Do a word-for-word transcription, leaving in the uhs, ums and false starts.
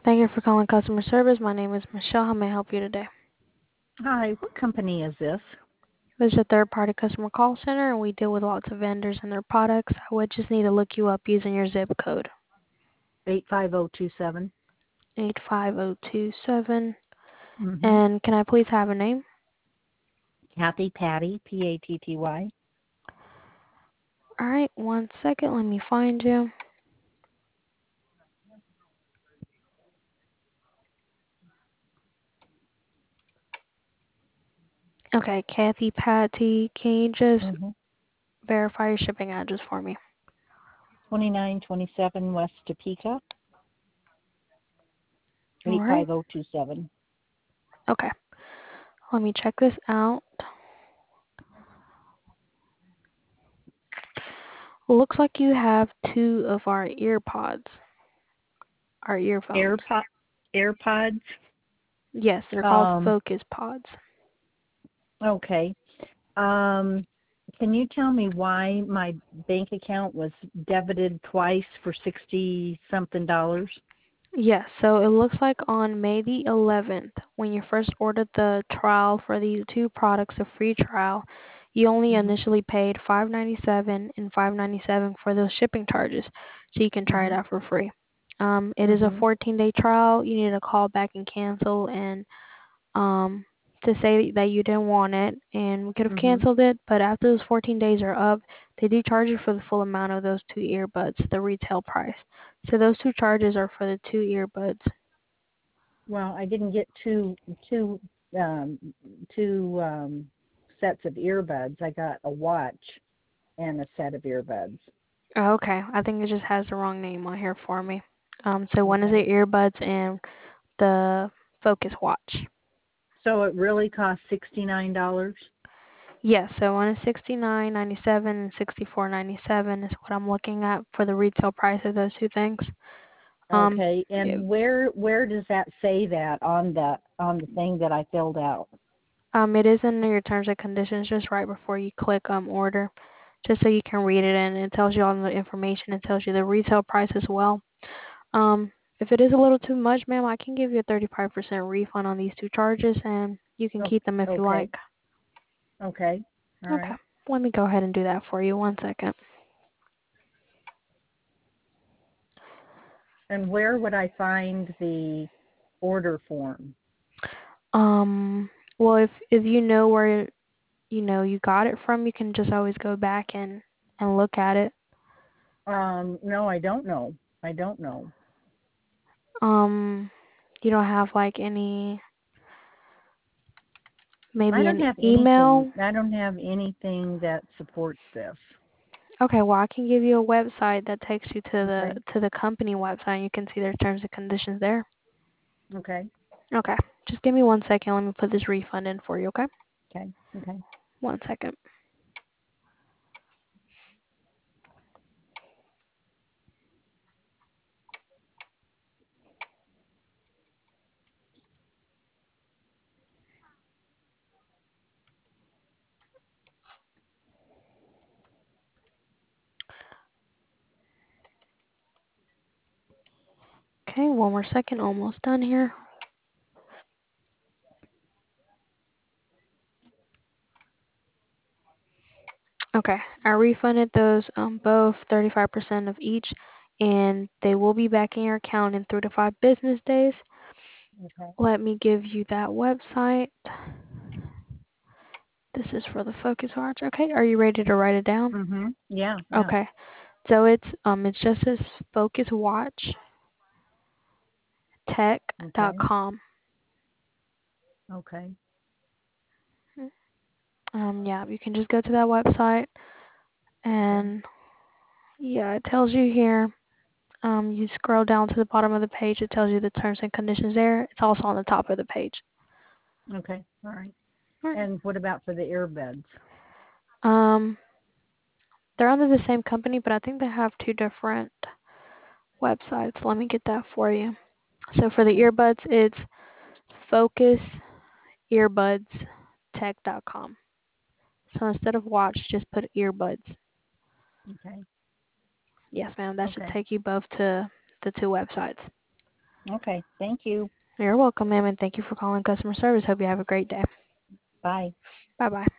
Thank you for calling customer service. My name is Michelle. How may I help you today? Hi, what company is this? This is a third-party customer call center, and we deal with lots of vendors and their products. I would just need to look you up using your zip code, eight five zero two seven. eight five zero two seven. Mm-hmm. And can I please have a name? Kathy Patty, P A T T Y. All right, one second. Let me find you. Okay, Kathy Patty. Can you just Mm-hmm. verify your shipping address for me? twenty-nine twenty-seven West Topeka, All right. eight five zero two seven. Okay. Let me check this out. Looks like you have two of our ear pods, our earphones. AirPod, AirPods. Yes, they're called Um, Focus Pods. okay. Um, can you tell me why my bank account was debited twice for sixty something dollars? Yes, so it looks like on May the eleventh, when you first ordered the trial for these two products, a free trial, you only Mm-hmm. initially paid five ninety-seven and five ninety-seven for those shipping charges, so you can try it Mm-hmm. out for free. Um, it is a Mm-hmm. fourteen day trial. You need to call back and cancel and um to say that you didn't want it, and we could have Mm-hmm. canceled it, but after those fourteen days are up, they do charge you for the full amount of those two earbuds, the retail price. So those two charges are for the two earbuds. Well, I didn't get two two um, two um, sets of earbuds. I got a watch and a set of earbuds. Oh, okay, I think it just has the wrong name on here for me. Um, so one is Okay. the earbuds and the Focus Watch. So it really cost sixty nine dollars. Yes, so one is sixty nine ninety seven and sixty four ninety seven is what I'm looking at for the retail price of those two things. Um, Okay. it, And where where does that say that on the on the thing that I filled out? um, it is in your terms and conditions just right before you click um order, just so you can read it, and it tells you all the information. It tells you the retail price as well. Um, if it is a little too much, ma'am, I can give you a thirty-five percent refund on these two charges, and you can Oh, keep them if you okay. like. Okay. All Okay, right. let me go ahead and do that for you. One second. And where would I find the order form? Um, well, if if you know where you know you got it from, you can just always go back and and look at it. Um, no, I don't know. I don't know. Um, you don't have like any I maybe don't an have anything. email. I don't have anything that supports this. Okay, well I can give you a website that takes you to the Okay. to the company website. And you can see their terms and conditions there. Okay. Okay, just give me one second. Let me put this refund in for you. Okay, Okay. Okay. one second. Okay, one more second. Almost done here. Okay, I refunded those um both thirty-five percent of each, and they will be back in your account in three to five business days. Okay. Let me give you that website. This is for the Focus Watch. Okay, are you ready to write it down? Mhm. Yeah. Yeah. Okay, so it's um it's just this Focus Watch Tech dot Okay. com. Okay. Um yeah, you can just go to that website, Okay. and yeah, it tells you here. Um, you scroll down to the bottom of the page. It tells you the terms and conditions there. It's also on the top of the page. Okay. All right. All right. And what about for the earbuds? Um, they're under the same company, but I think they have two different websites. Let me get that for you. So for the Okay. earbuds, it's focus earbuds tech dot com. So instead of watch, just put earbuds. Okay. Yes, ma'am. That should Okay. take you both to the two websites. Okay. Thank you. You're welcome, ma'am, and thank you for calling customer service. Hope you have a great day. Bye. Bye bye.